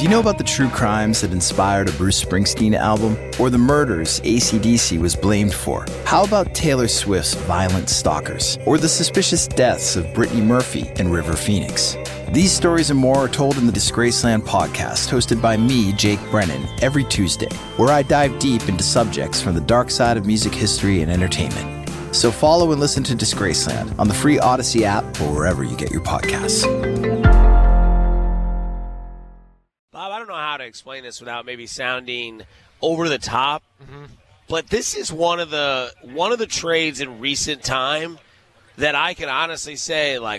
Do you know about the true crimes that inspired a Bruce Springsteen album? Or the murders AC/DC was blamed for? How about Taylor Swift's Violent Stalkers? Or the suspicious deaths of Brittany Murphy and River Phoenix? These stories and more are told in the Disgraceland podcast, hosted by me, Jake Brennan, every Tuesday, where I dive deep into subjects from the dark side of music history and entertainment. So follow and listen to Disgraceland on the free Odyssey app or wherever you get your podcasts. Bob, I don't know how to explain this without maybe sounding over the top, but this is one of the trades in recent time that I can honestly say, like,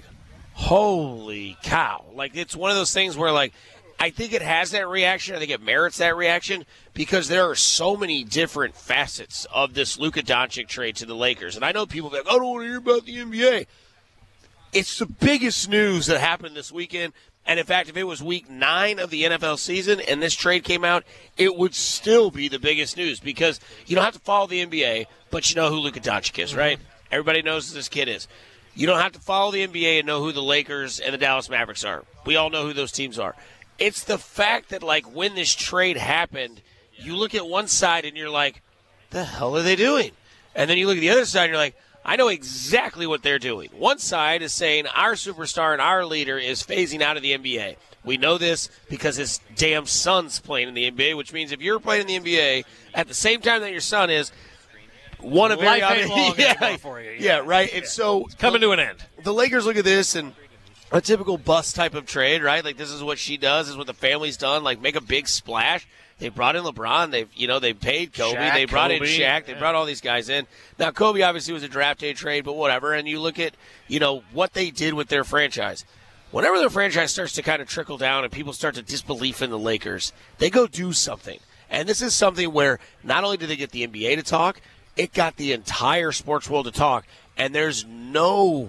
holy cow. Like, it's one of those things where, like, I think it has that reaction. I think it merits that reaction because there are so many different facets of this Luka Doncic trade to the Lakers. And I know people be like, I don't want to hear about the NBA. It's the biggest news that happened this weekend. And, in fact, if it was week 9 of the NFL season and this trade came out, it would still be the biggest news because you don't have to follow the NBA, but you know who Luka Doncic is, right? Everybody knows who this kid is. You don't have to follow the NBA and know who the Lakers and the Dallas Mavericks are. We all know who those teams are. It's the fact that, like, when this trade happened, you look at one side and you're like, the hell are they doing? And then you look at the other side and you're like, I know exactly what they're doing. One side is saying our superstar and our leader is phasing out of the NBA. We know this because his damn son's playing in the NBA, which means if you're playing in the NBA at the same time that your son is, one of very obvious, for you. Yeah, right. And so it's coming to an end. The Lakers look at this and a typical bus type of trade, right? Like, this is what she does, this is what the family's done. Like, make a big splash. They brought in LeBron. They paid Kobe. Shaq, they brought in Kobe. Shaq. They brought all these guys in. Now, Kobe obviously was a draft day trade, but whatever. And you look at, what they did with their franchise. Whenever their franchise starts to kind of trickle down and people start to disbelief in the Lakers, they go do something. And this is something where not only did they get the NBA to talk, it got the entire sports world to talk. And there's no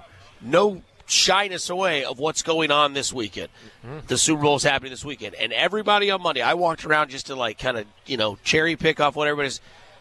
shyness away of what's going on this weekend. The Super Bowl is happening this weekend. And everybody on Monday, I walked around just to, like, kind of, cherry pick off what everybody's.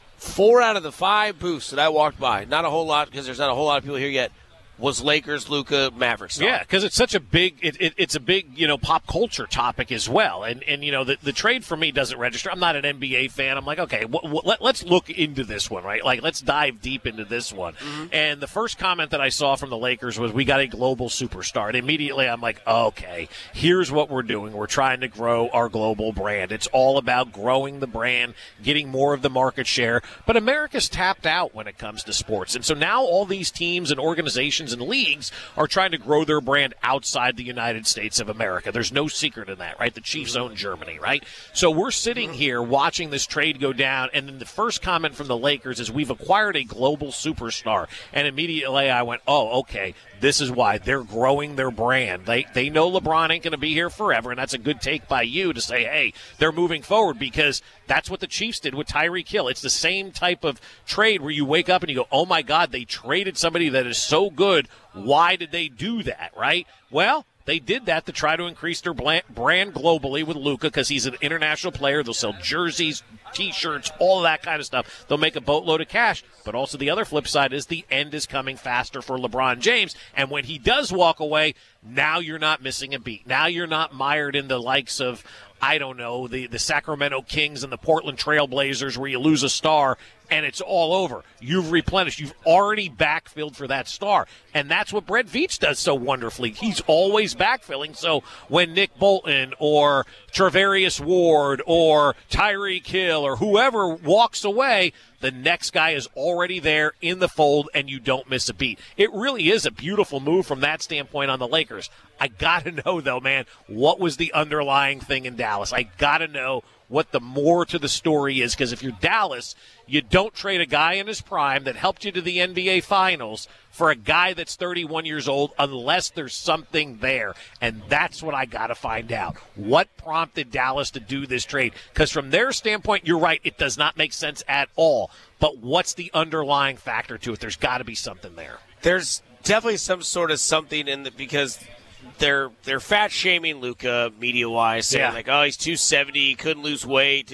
4 out of the 5 booths that I walked by, not a whole lot because there's not a whole lot of people here yet, was Lakers, Luka, Mavericks. Yeah, because it's such a big, it's a big, pop culture topic as well. And the trade for me doesn't register. I'm not an NBA fan. I'm like, okay, let's look into this one, right? Like, let's dive deep into this one. And the first comment that I saw from the Lakers was, we got a global superstar. And immediately I'm like, okay, here's what we're doing. We're trying to grow our global brand. It's all about growing the brand, getting more of the market share. But America's tapped out when it comes to sports. And so now all these teams and organizations and leagues are trying to grow their brand outside the United States of America. There's no secret in that, right? The Chiefs own Germany, right? So we're sitting here watching this trade go down, and then the first comment from the Lakers is, we've acquired a global superstar. And immediately I went, oh, okay, this is why they're growing their brand. They know LeBron ain't going to be here forever, and that's a good take by you to say, hey, they're moving forward, because that's what the Chiefs did with Tyreek Hill. It's the same type of trade where you wake up and you go, oh, my God, they traded somebody that is so good. Why did they do that, right? Well, they did that to try to increase their brand globally with Luka, because he's an international player. They'll sell jerseys, T-shirts, all of that kind of stuff. They'll make a boatload of cash. But also the other flip side is the end is coming faster for LeBron James. And when he does walk away, now you're not missing a beat. Now you're not mired in the likes of, I don't know, the Sacramento Kings and the Portland Trail Blazers, where you lose a star and it's all over. You've replenished. You've already backfilled for that star. And that's what Brett Veach does so wonderfully. He's always backfilling. So when Nick Bolton or Travarius Ward or Tyreek Hill or whoever walks away, the next guy is already there in the fold, and you don't miss a beat. It really is a beautiful move from that standpoint on the Lakers. I got to know, though, man, what was the underlying thing in Dallas? I got to know what the more to the story is, because if you're Dallas, you don't trade a guy in his prime that helped you to the NBA Finals for a guy that's 31 years old unless there's something there. And that's what I got to find out. What prompted Dallas to do this trade? Because from their standpoint, you're right, it does not make sense at all. But what's the underlying factor to it? There's got to be something there. There's definitely some sort of something in the, because they're fat shaming Luka media wise, saying like, oh, he's 270, couldn't lose weight,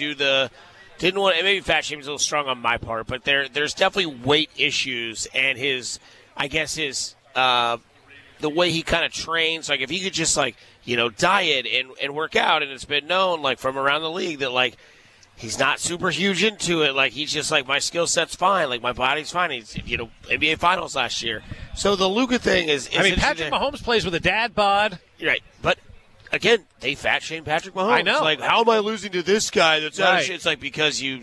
maybe fat shaming is a little strong on my part, but there's definitely weight issues, and his the way he kind of trains, like if he could just like diet and work out. And it's been known, like, from around the league that, like, he's not super huge into it. Like, he's just like, my skill set's fine. Like, my body's fine. He's, NBA Finals last year. So the Luka thing is Patrick Mahomes plays with a dad bod. Right. But, again, they fat shame Patrick Mahomes. I know. Like, how am I losing to this guy that's out of shit? It's like, because you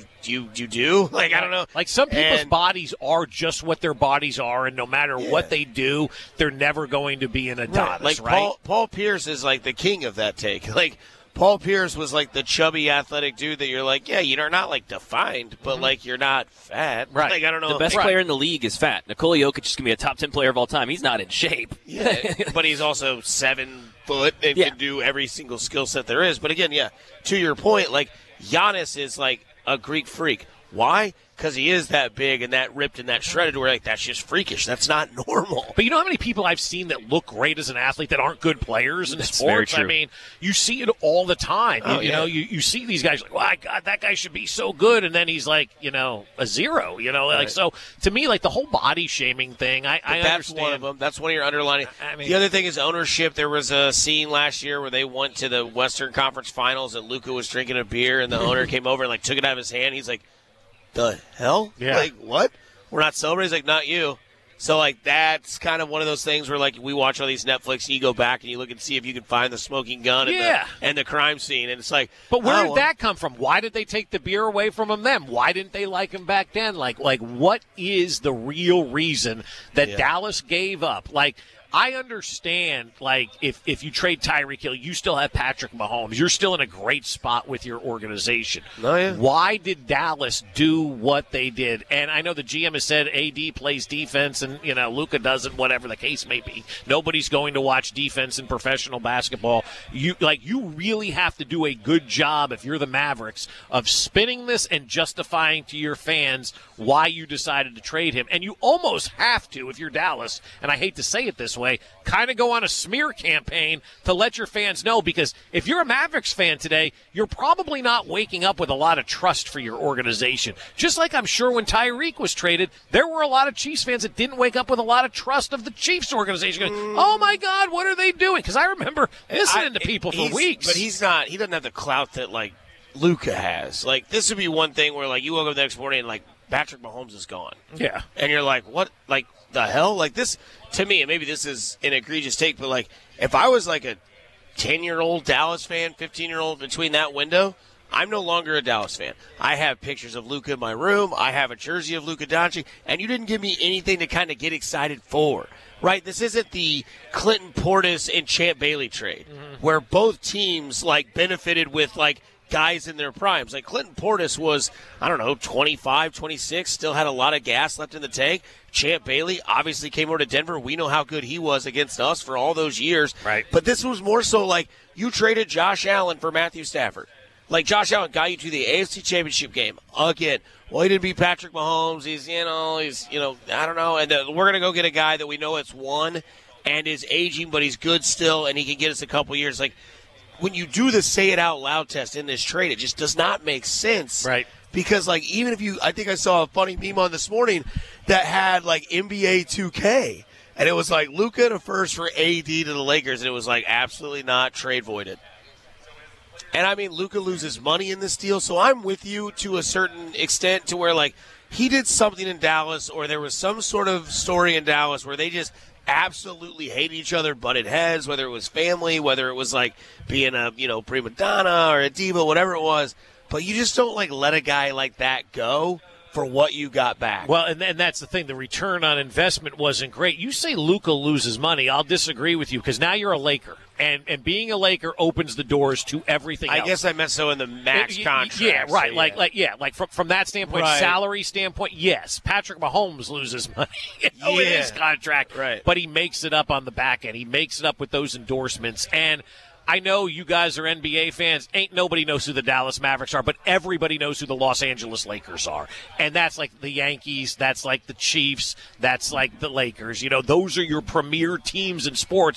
do. Like, I don't know. Like, some people's bodies are just what their bodies are, and no matter what they do, they're never going to be an Adonis, right? Like, Paul Pierce is, like, the king of that take. Like, Paul Pierce was like the chubby athletic dude that you're like, yeah, you're not like defined, but like you're not fat. Right. Like, I don't know. The best player in the league is fat. Nikola Jokic is going to be a top 10 player of all time. He's not in shape. Yeah, but he's also 7 foot and can do every single skill set there is. But again, to your point, like, Giannis is like a Greek freak. Why? Because he is that big and that ripped and that shredded. We're like, that's just freakish. That's not normal. But you know how many people I've seen that look great as an athlete that aren't good players in sports? Very true. I mean, you see it all the time. You know, you see these guys like, well, God, that guy should be so good, and then he's like, a zero. Like, so to me, like, the whole body shaming thing, I that's understand. One of them. That's one of your underlining. The other thing is ownership. There was a scene last year where they went to the Western Conference Finals and Luka was drinking a beer and the owner came over and like took it out of his hand. He's like, the hell? Yeah. Like, what? We're not celebrating? He's like, not you. So, like, that's kind of one of those things where, like, we watch all these Netflix and you go back and you look and see if you can find the smoking gun and the crime scene. And it's like, but where did that come from? Why did they take the beer away from him then? Why didn't they like him back then? Like what is the real reason that Dallas gave up? Like, I understand, like, if you trade Tyreek Hill, you still have Patrick Mahomes. You're still in a great spot with your organization. Oh, yeah. Why did Dallas do what they did? And I know the GM has said AD plays defense and, Luka doesn't, whatever the case may be. Nobody's going to watch defense in professional basketball. You really have to do a good job, if you're the Mavericks, of spinning this and justifying to your fans why you decided to trade him. And you almost have to, if you're Dallas, and I hate to say it this way, kind of go on a smear campaign to let your fans know, because if you're a Mavericks fan today, you're probably not waking up with a lot of trust for your organization. Just like I'm sure when Tyreek was traded, there were a lot of Chiefs fans that didn't wake up with a lot of trust of the Chiefs organization going, oh my God, what are they doing? Because I remember listening to people for weeks. But he doesn't have the clout that, like, Luka has. Like, this would be one thing where, like, you woke up the next morning and, like, Patrick Mahomes is gone. Yeah. And you're like, what? Like, the hell? Like, this, to me, and maybe this is an egregious take, but, like, if I was, like, a 10-year-old Dallas fan, 15-year-old between that window, I'm no longer a Dallas fan. I have pictures of Luka in my room. I have a jersey of Luka Doncic, and you didn't give me anything to kind of get excited for. Right? This isn't the Clinton Portis and Champ Bailey trade, where both teams, like, benefited with, like, guys in their primes. Like, Clinton Portis was, 25, 26, still had a lot of gas left in the tank. Champ Bailey obviously came over to Denver. We know how good he was against us for all those years. Right. But this was more so like you traded Josh Allen for Matthew Stafford. Like, Josh Allen got you to the AFC Championship game again. Well, he didn't beat Patrick Mahomes. He's I don't know. And we're going to go get a guy that we know it's won and is aging, but he's good still, and he can get us a couple years. Like, when you do the say it out loud test in this trade, it just does not make sense. Right. Because, like, even if I think I saw a funny meme on this morning that had, like, NBA 2K. And it was like Luka to first for AD to the Lakers, and it was like absolutely not trade voided. And I mean, Luka loses money in this deal, so I'm with you to a certain extent to where, like, he did something in Dallas, or there was some sort of story in Dallas where they just absolutely hate each other, butted heads, whether it was family, whether it was like being a, prima donna or a diva, whatever it was. But you just don't, like, let a guy like that go for what you got back. Well, and that's the thing. The return on investment wasn't great. You say Luka loses money. I'll disagree with you because now you're a Laker. And being a Laker opens the doors to everything else. I guess I meant so in the max contract. Yeah, right. So, Like from that standpoint, right. Salary standpoint, yes. Patrick Mahomes loses money in his contract. Right. But he makes it up on the back end. He makes it up with those endorsements. And I know you guys are NBA fans. Ain't nobody knows who the Dallas Mavericks are, but everybody knows who the Los Angeles Lakers are. And that's like the Yankees. That's like the Chiefs. That's like the Lakers. Those are your premier teams in sports.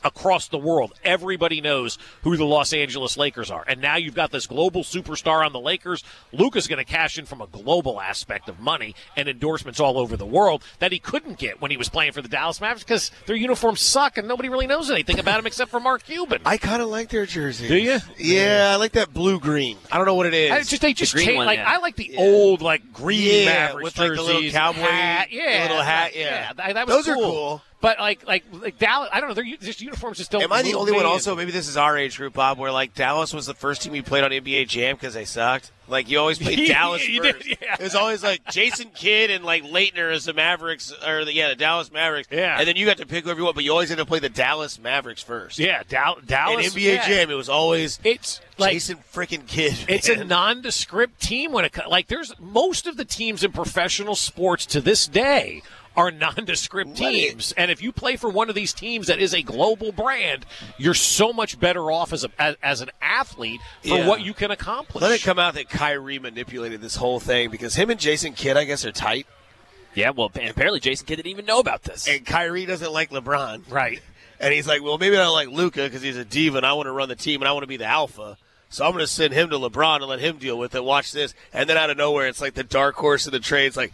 across the world. Everybody knows who the Los Angeles Lakers are. And now you've got this global superstar on the Lakers. Luka's going to cash in from a global aspect of money and endorsements all over the world that he couldn't get when he was playing for the Dallas Mavericks because their uniforms suck and nobody really knows anything about them except for Mark Cuban. I kind of like their jerseys. Do you? Yeah, I like that blue-green. I don't know what it is. They just green changed. one, Like yeah. I like the old green Mavericks with like the little jerseys, cowboy hat. the little hat. Yeah, that was those are cool. But like Dallas, I don't know. Their just uniforms just don't. Am I the move only me. one? Also, maybe this is our age group, Bob, where like Dallas was the first team we played on NBA Jam because they sucked. Like you always played Dallas You first. did, yeah. It was always like Jason Kidd and like Leitner as the Mavericks, or the Dallas Mavericks. Yeah. And then you got to pick whoever you want, but you always had to play the Dallas Mavericks first. Yeah, Dallas. In NBA yeah. Jam, it was always It's like Jason freaking Kidd. it's a nondescript team when it like there's most of the teams in professional sports to this day are nondescript teams. And if you play for one of these teams that is a global brand, you're so much better off as an athlete for Yeah. what you can accomplish. Let it come out that Kyrie manipulated this whole thing because him and Jason Kidd, I guess, are tight. Yeah, well, and apparently Jason Kidd didn't even know about this. And Kyrie doesn't like LeBron. Right. And he's like, well, maybe I don't like Luka because he's a diva and I want to run the team and I want to be the alpha. So I'm going to send him to LeBron and let him deal with it. Watch this. And then out of nowhere, it's like the dark horse of the trade. It's like,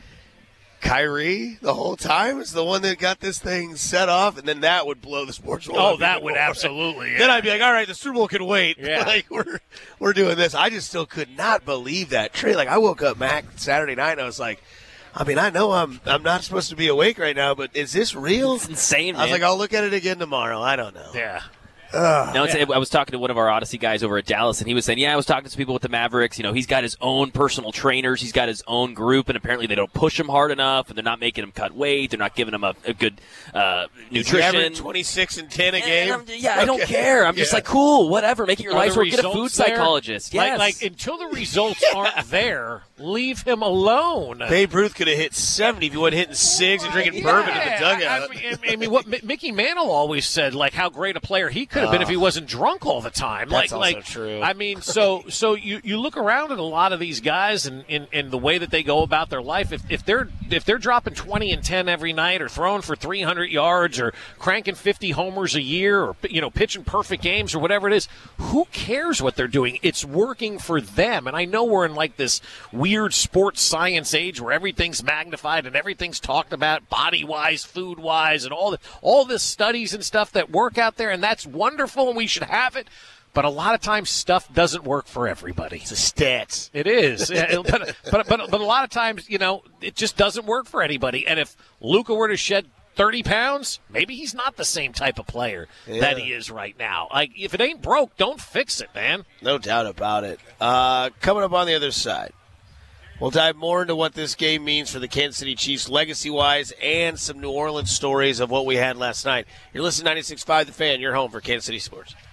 Kyrie the whole time is the one that got this thing set off, and then that would blow the sports world up that even would more. absolutely. Yeah. Then I'd be like, all right, the Super Bowl can wait. Yeah. Like we're doing this. I just still could not believe that trade. Like I woke up, Mac, Saturday night, and I was like, I mean, I know I'm not supposed to be awake right now, but is this real? It's insane, man. I was like, I'll look at it again tomorrow. I don't know. Yeah. No, I was talking to one of our Odyssey guys over at Dallas, and he was saying, I was talking to some people with the Mavericks. You know, he's got his own personal trainers. He's got his own group, and apparently they don't push him hard enough, and they're not making him cut weight. They're not giving him a good nutrition. 26 and 10 a game? I don't care. I'm just like, cool, whatever. Making your life the work. Get a food results there? psychologist. Yes. Like until the results aren't there, leave him alone. Babe Ruth could have hit 70 if he wasn't hitting cigs and drinking bourbon in the dugout. I mean, what Mickey Mantle always said, like how great a player he could have been if he wasn't drunk all the time. That's like, also true. I mean, so you look around at a lot of these guys and in the way that they go about their life. If they're dropping 20 and 10 every night, or throwing for 300 yards, or cranking 50 homers a year, or pitching perfect games, or whatever it is, who cares what they're doing? It's working for them. And I know we're in like this weird sports science age where everything's magnified and everything's talked about body-wise, food-wise, and all this studies and stuff that work out there, and that's wonderful, and we should have it. But a lot of times stuff doesn't work for everybody. It's a stats. It is. but a lot of times, it just doesn't work for anybody. And if Luka were to shed 30 pounds, maybe he's not the same type of player that he is right now. Like, if it ain't broke, don't fix it, man. No doubt about it. Coming up on the other side, we'll dive more into what this game means for the Kansas City Chiefs legacy-wise and some New Orleans stories of what we had last night. You're listening to 96.5 The Fan, your home for Kansas City Sports.